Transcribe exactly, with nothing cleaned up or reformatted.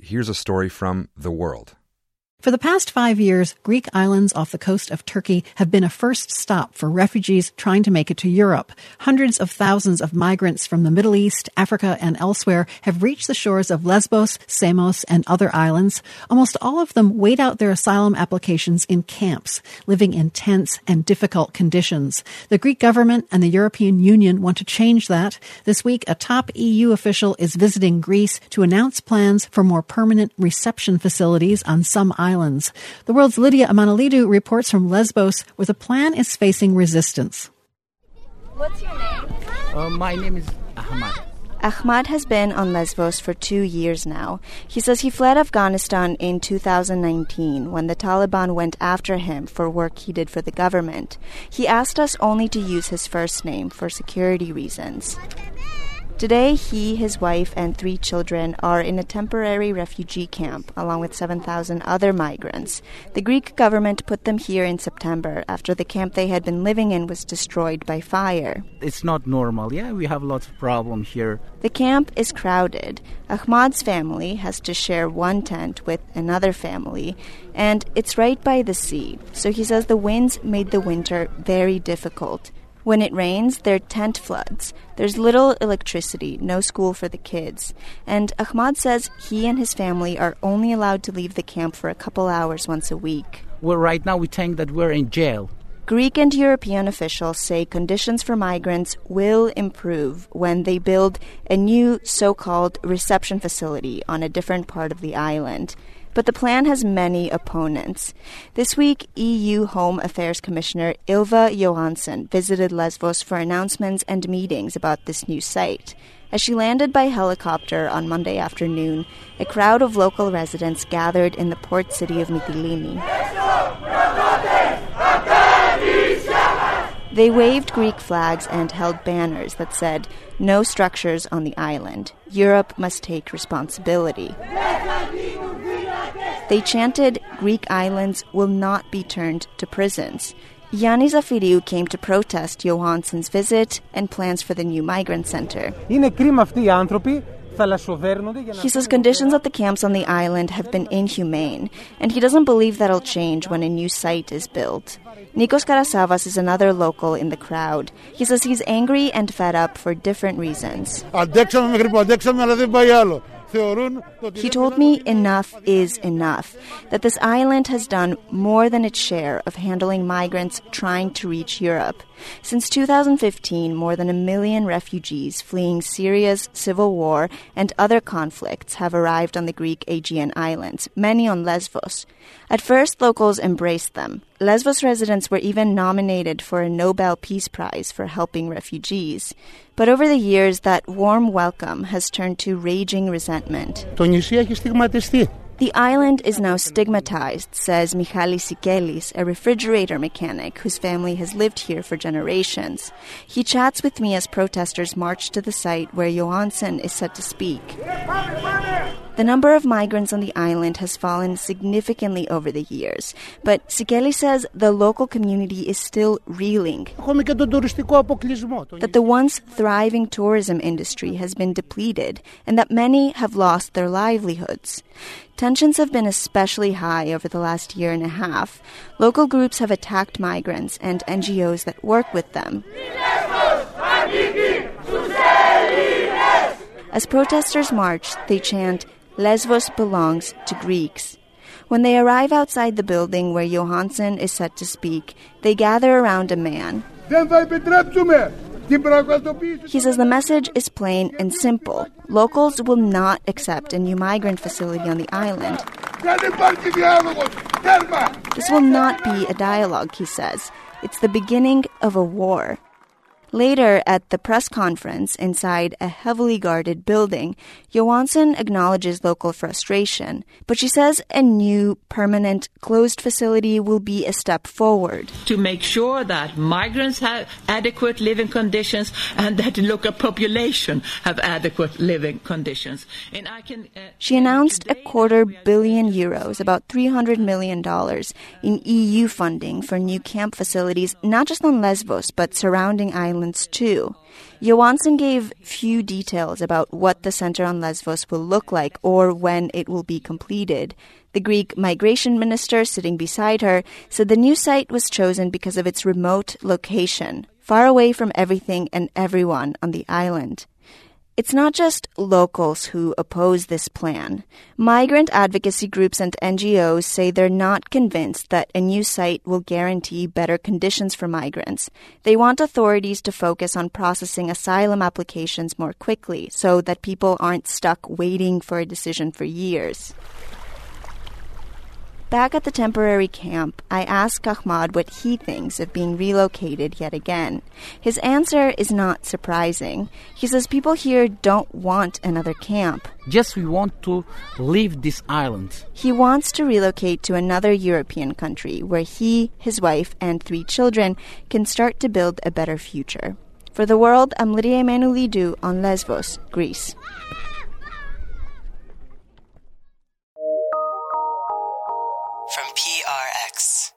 here's a story from The World. For the past five years, Greek islands off the coast of Turkey have been a first stop for refugees trying to make it to Europe. Hundreds of thousands of migrants from the Middle East, Africa, and elsewhere have reached the shores of Lesbos, Samos, and other islands. Almost all of them wait out their asylum applications in camps, living in tense and difficult conditions. The Greek government and the European Union want to change that. This week, a top E U official is visiting Greece to announce plans for more permanent reception facilities on some islands. Islands. The World's Lydia Amanalidou reports from Lesbos, where the plan is facing resistance. What's your name? Uh, my name is Ahmad. Ahmad has been on Lesbos for two years now. He says he fled Afghanistan in two thousand nineteen when the Taliban went after him for work he did for the government. He asked us only to use his first name for security reasons. Today, he, his wife, and three children are in a temporary refugee camp, along with seven thousand other migrants. The Greek government put them here in September after the camp they had been living in was destroyed by fire. It's not normal. Yeah, we have lots of problems here. The camp is crowded. Ahmad's family has to share one tent with another family, and it's right by the sea, so he says the winds made the winter very difficult. When it rains, their tent floods. There's little electricity, no school for the kids. And Ahmad says he and his family are only allowed to leave the camp for a couple hours once a week. Well, right now we think that we're in jail. Greek and European officials say conditions for migrants will improve when they build a new so-called reception facility on a different part of the island. But the plan has many opponents. This week, E U Home Affairs Commissioner Ylva Johansson visited Lesbos for announcements and meetings about this new site. As she landed by helicopter on Monday afternoon, a crowd of local residents gathered in the port city of Mytilene. They waved Greek flags and held banners that said, "No structures on the island. Europe must take responsibility." They chanted, "Greek islands will not be turned to prisons." Yanni Zafiriou came to protest Johansson's visit and plans for the new migrant center. He says conditions at the camps on the island have been inhumane, and he doesn't believe that'll change when a new site is built. Nikos Karasavas is another local in the crowd. He says he's angry and fed up for different reasons. He told me enough is enough, that this island has done more than its share of handling migrants trying to reach Europe. Since two thousand fifteen, more than a million refugees fleeing Syria's civil war and other conflicts have arrived on the Greek Aegean Islands, many on Lesbos. At first, locals embraced them. Lesbos residents were even nominated for a Nobel Peace Prize for helping refugees. But over the years, that warm welcome has turned to raging resentment. The island is now stigmatized, says Michalis Sikelis, a refrigerator mechanic whose family has lived here for generations. He chats with me as protesters march to the site where Johansson is set to speak. The number of migrants on the island has fallen significantly over the years, but Sikelis says the local community is still reeling. That the once thriving tourism industry has been depleted, and that many have lost their livelihoods. Tensions have been especially high over the last year and a half. Local groups have attacked migrants and N G Os that work with them. As protesters march, they chant, "Lesbos belongs to Greeks." When they arrive outside the building where Johansson is set to speak, they gather around a man. He says the message is plain and simple. Locals will not accept a new migrant facility on the island. This will not be a dialogue, he says. It's the beginning of a war. Later, at the press conference inside a heavily guarded building, Johansson acknowledges local frustration, but she says a new, permanent, closed facility will be a step forward. To make sure that migrants have adequate living conditions and that the local population have adequate living conditions. And I can. Uh, she announced a quarter billion euros, about three hundred million dollars, in E U funding for new camp facilities, not just on Lesbos, but surrounding islands settlements too. Johansson gave few details about what the center on Lesvos will look like or when it will be completed. The Greek migration minister sitting beside her said the new site was chosen because of its remote location, far away from everything and everyone on the island. It's not just locals who oppose this plan. Migrant advocacy groups and N G Os say they're not convinced that a new site will guarantee better conditions for migrants. They want authorities to focus on processing asylum applications more quickly so that people aren't stuck waiting for a decision for years. Back at the temporary camp, I asked Ahmad what he thinks of being relocated yet again. His answer is not surprising. He says people here don't want another camp. Just we want to leave this island. He wants to relocate to another European country where he, his wife, and three children can start to build a better future. For The World, I'm Lydia Emanuelidou on Lesvos, Greece. From P R X.